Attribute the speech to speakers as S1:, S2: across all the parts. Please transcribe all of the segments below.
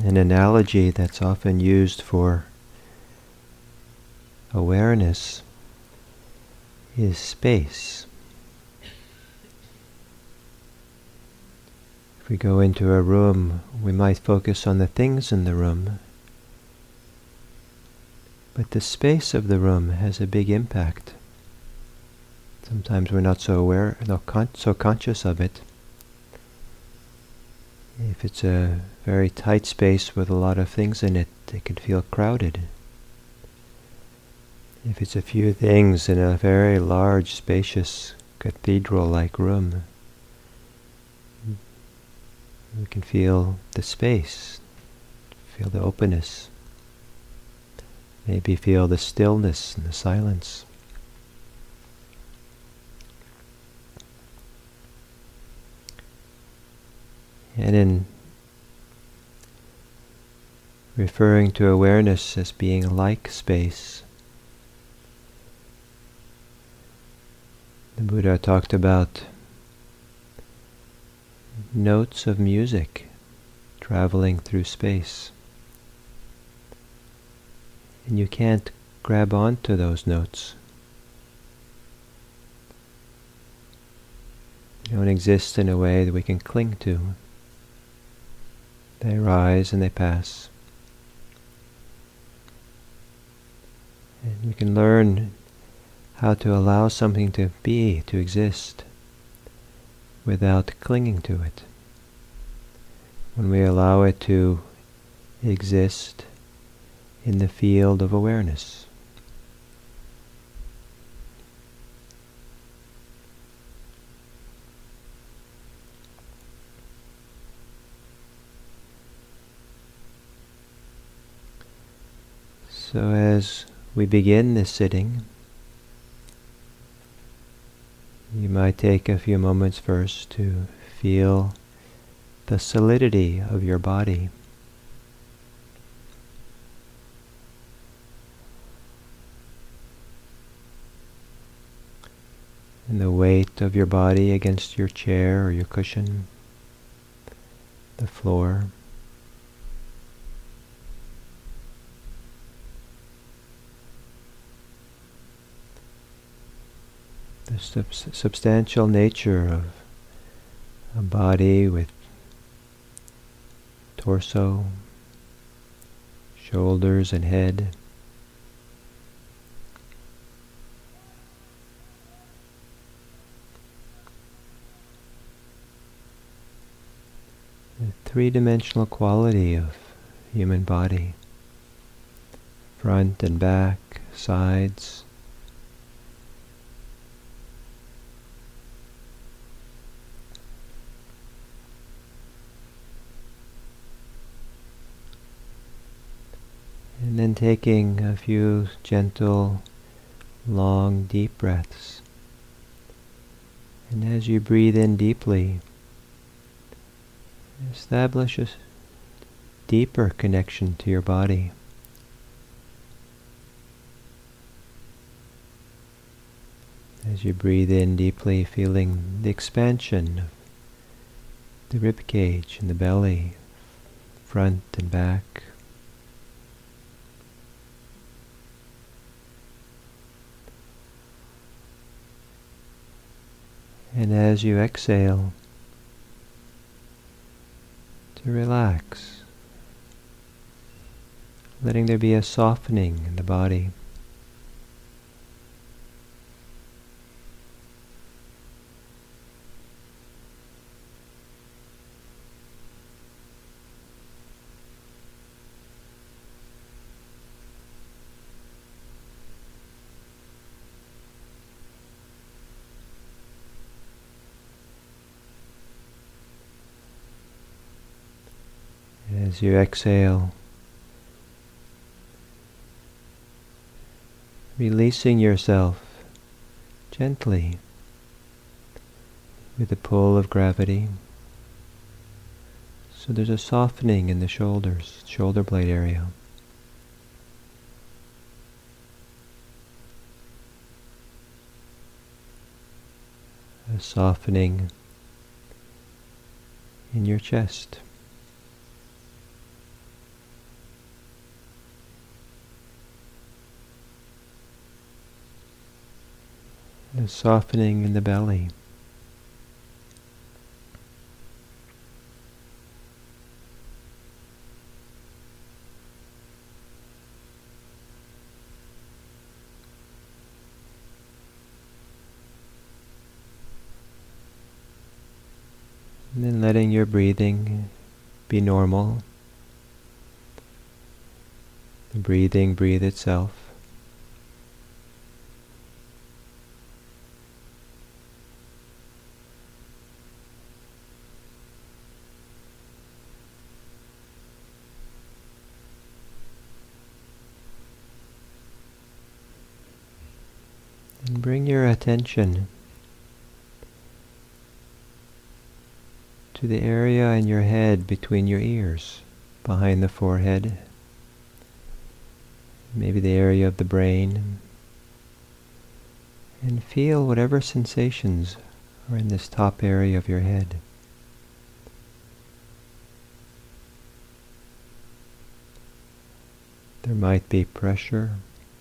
S1: An analogy that's often used for awareness is space. If we go into a room, we might focus on the things in the room, but the space of the room has a big impact. Sometimes we're not so aware, so conscious of it. If it's a very tight space with a lot of things in it, it can feel crowded. If it's a few things in a very large, spacious, cathedral-like room, we can feel the space, feel the openness, maybe feel the stillness and the silence. And in referring to awareness as being like space, the Buddha talked about notes of music traveling through space. And you can't grab onto those notes. They don't exist in a way that we can cling to. They rise and they pass. And we can learn how to allow something to be, to exist, without clinging to it. When we allow it to exist in the field of awareness. So as we begin this sitting, you might take a few moments first to feel the solidity of your body. And the weight of your body against your chair or your cushion, the floor. The substantial nature of a body with torso, shoulders and head. The three-dimensional quality of human body. Front and back, sides. And then taking a few gentle, long, deep breaths. And as you breathe in deeply, establish a deeper connection to your body. As you breathe in deeply, feeling the expansion of the rib cage and the belly, front and back. And as you exhale, to relax, letting there be a softening in the body. As you exhale, releasing yourself gently with the pull of gravity. So there's a softening in the shoulders, shoulder blade area. A softening in your chest. softening in the belly. And then letting your breathing be normal. The breathing breathe itself. And bring your attention to the area in your head between your ears, behind the forehead, maybe the area of the brain, and feel whatever sensations are in this top area of your head. There might be pressure,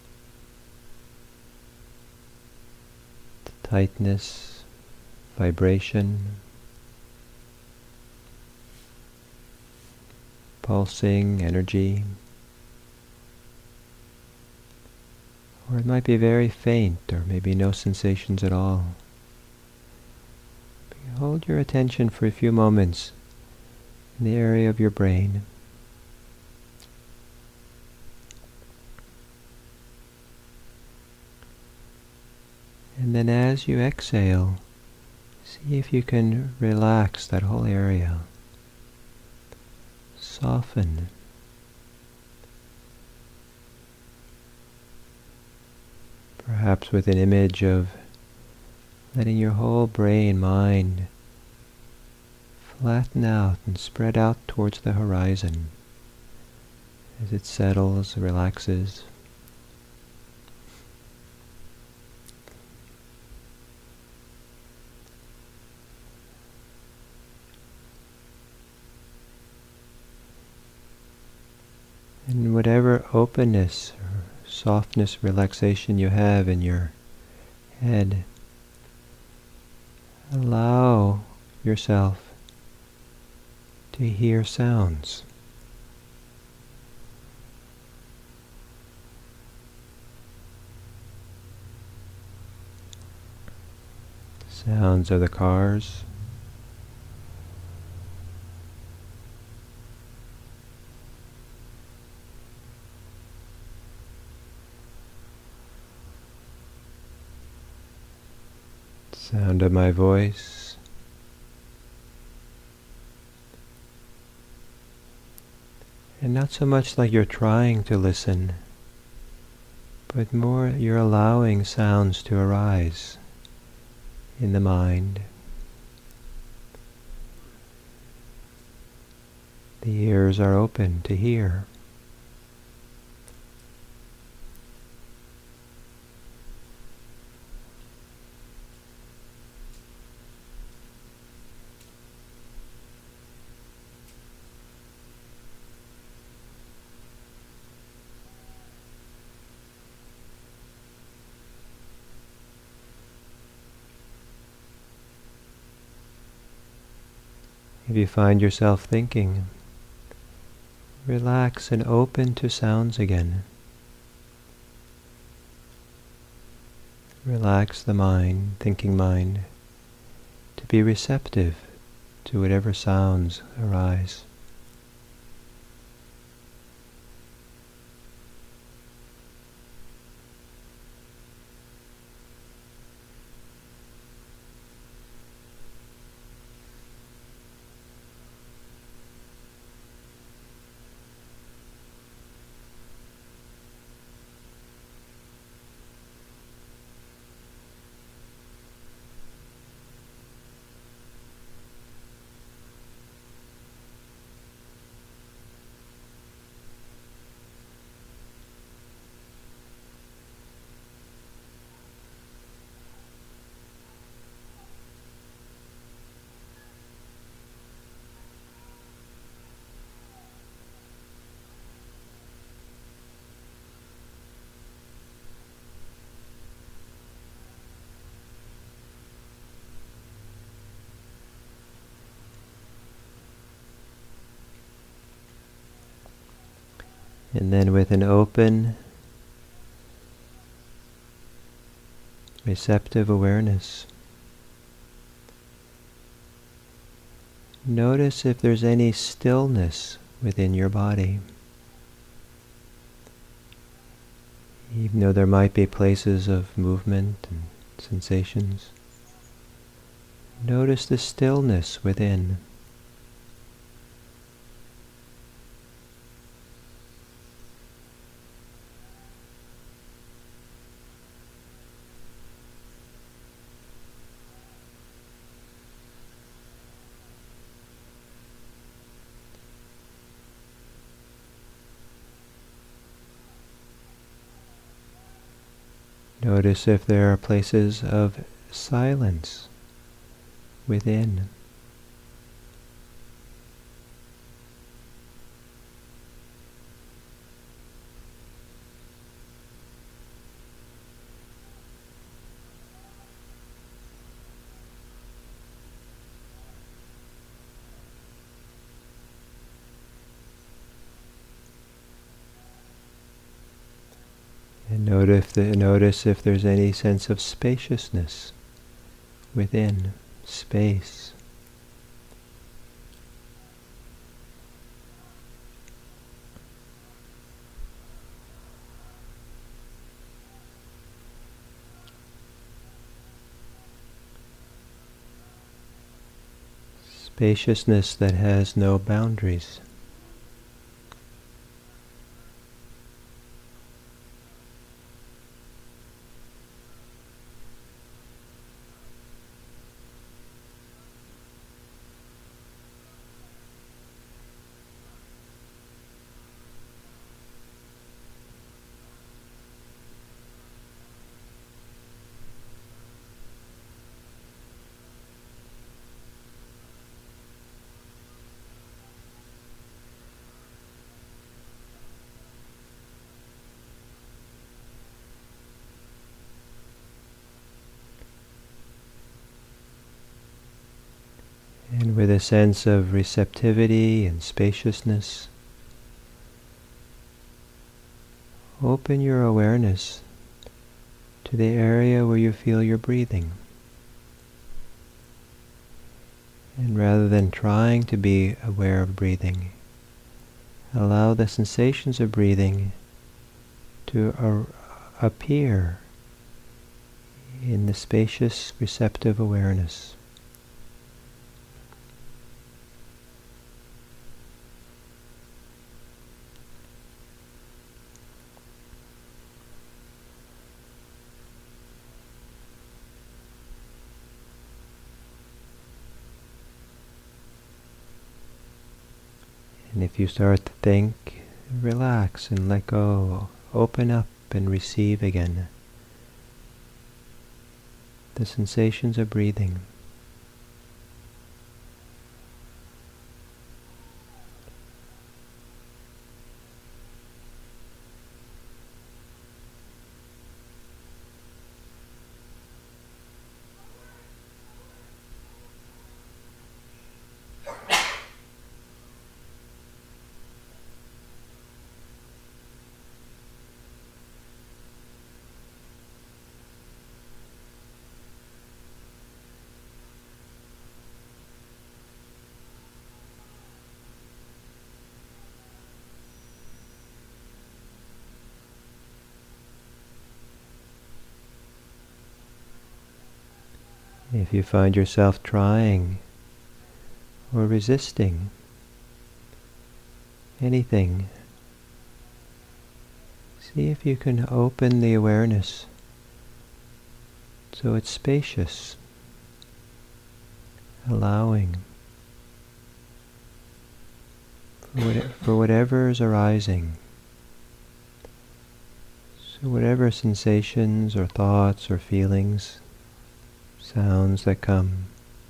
S1: tightness, vibration, pulsing energy, or it might be very faint or maybe no sensations at all. Hold your attention for a few moments in the area of your brain. And then as you exhale, see if you can relax that whole area. Soften. Perhaps with an image of letting your whole brain, mind, flatten out and spread out towards the horizon as it settles, relaxes. And whatever openness or softness, relaxation you have in your head, allow yourself to hear sounds. Sounds of the cars, sound of my voice, and not so much like you're trying to listen, but more you're allowing sounds to arise in the mind. The ears are open to hear. If you find yourself thinking, relax and open to sounds again. Relax the mind, thinking mind, to be receptive to whatever sounds arise. And then with an open, receptive awareness, notice if there's any stillness within your body. Even though there might be places of movement and sensations, notice the stillness within. Notice if there are places of silence within. And notice if there's any sense of spaciousness within, space. Spaciousness that has no boundaries. And with a sense of receptivity and spaciousness, open your awareness to the area where you feel your breathing. And rather than trying to be aware of breathing, allow the sensations of breathing to appear in the spacious, receptive awareness. And if you start to think, relax and let go, open up and receive again the sensations of breathing. If you find yourself trying or resisting anything, see if you can open the awareness so it's spacious, allowing for whatever is arising. So whatever sensations or thoughts or feelings, sounds that come,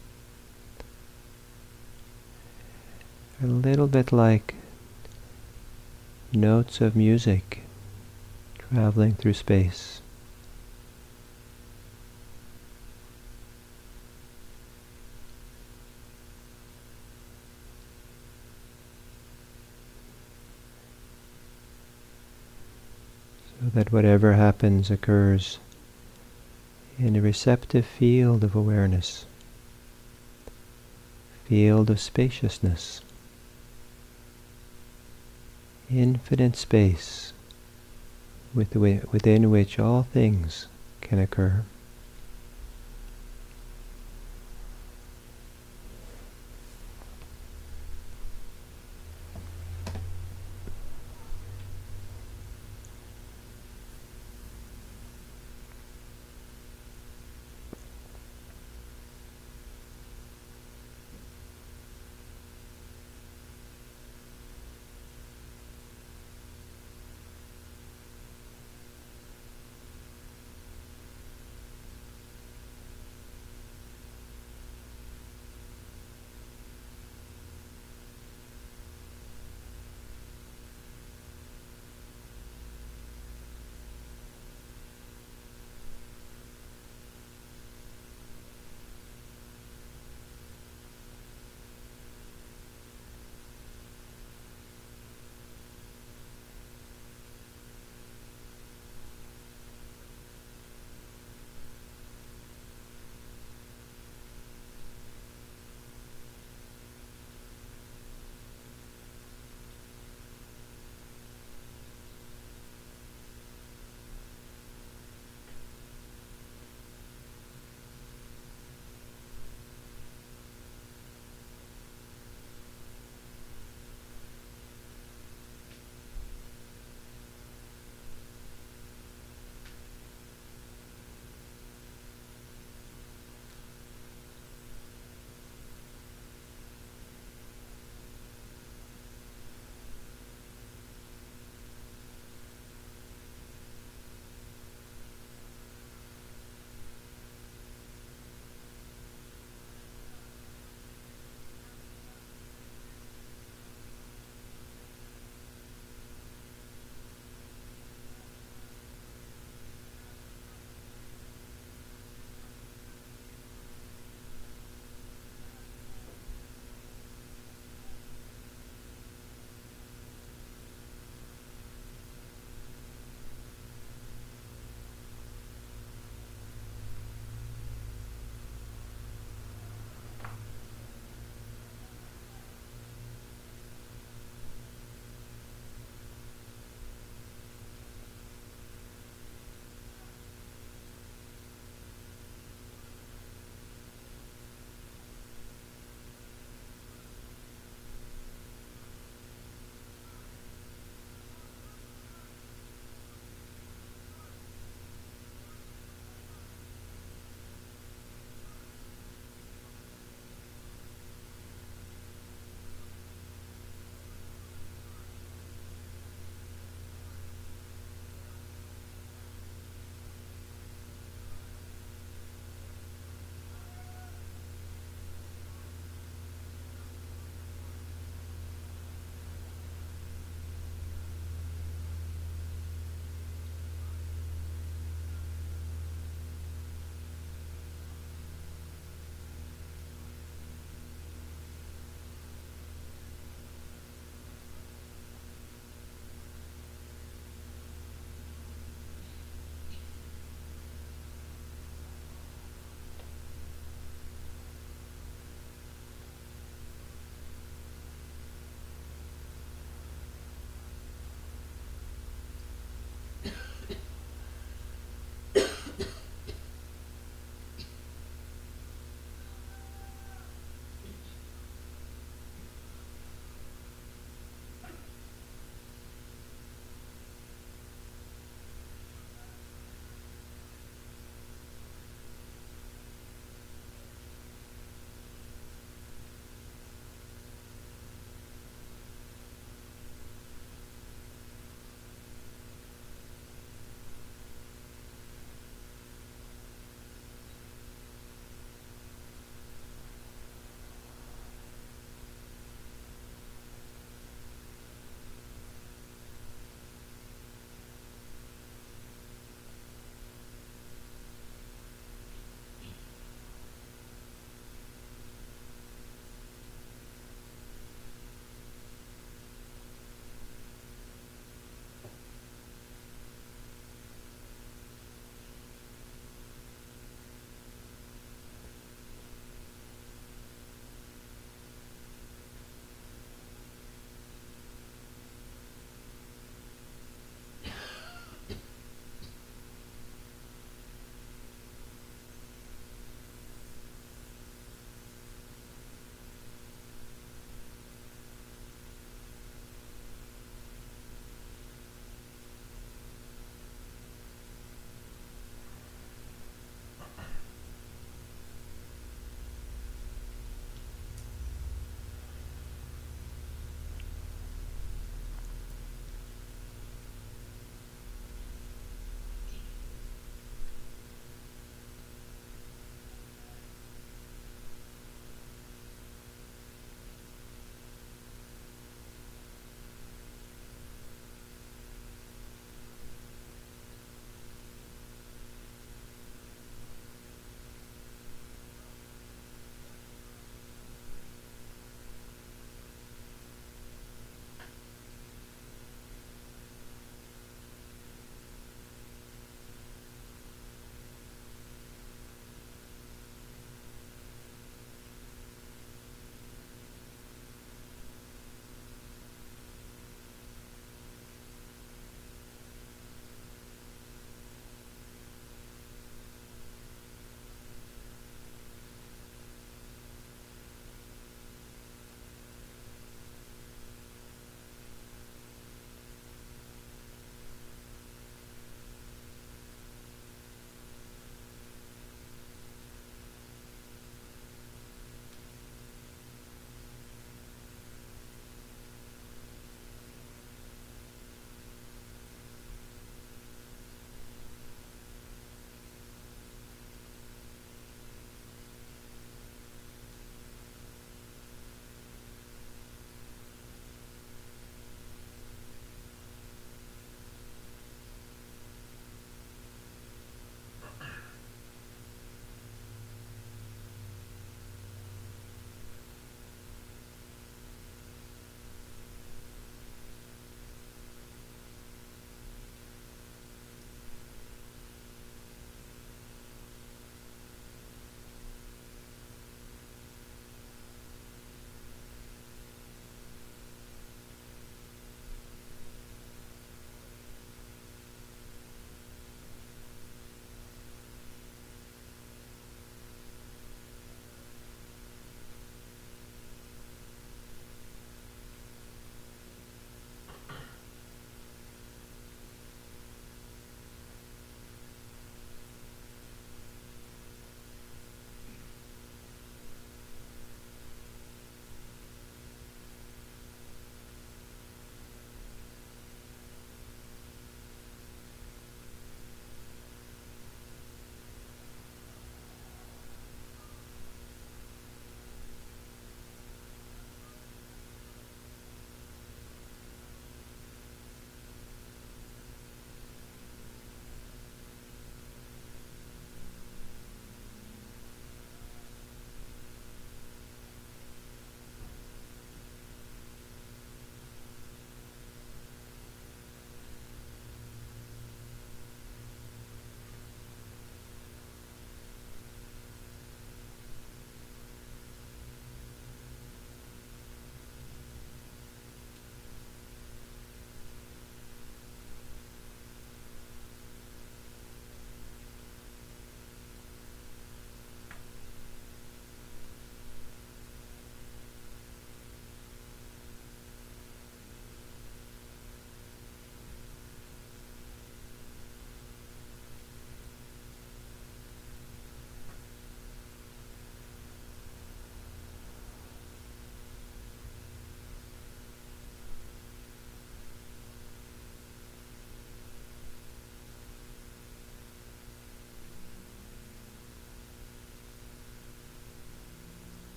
S1: a little bit like notes of music traveling through space. so that whatever happens occurs in a receptive field of awareness, field of spaciousness, infinite space within which all things can occur.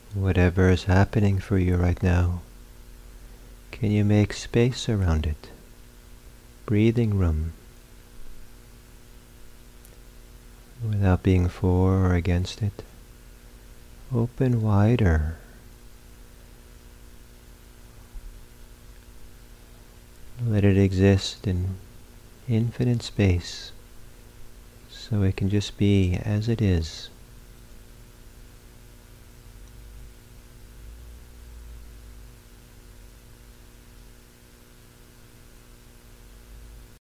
S1: Whatever is happening for you right now, can you make space around it? Breathing room, without being for or against it. Open wider. Let it exist in infinite space, so it can just be as it is.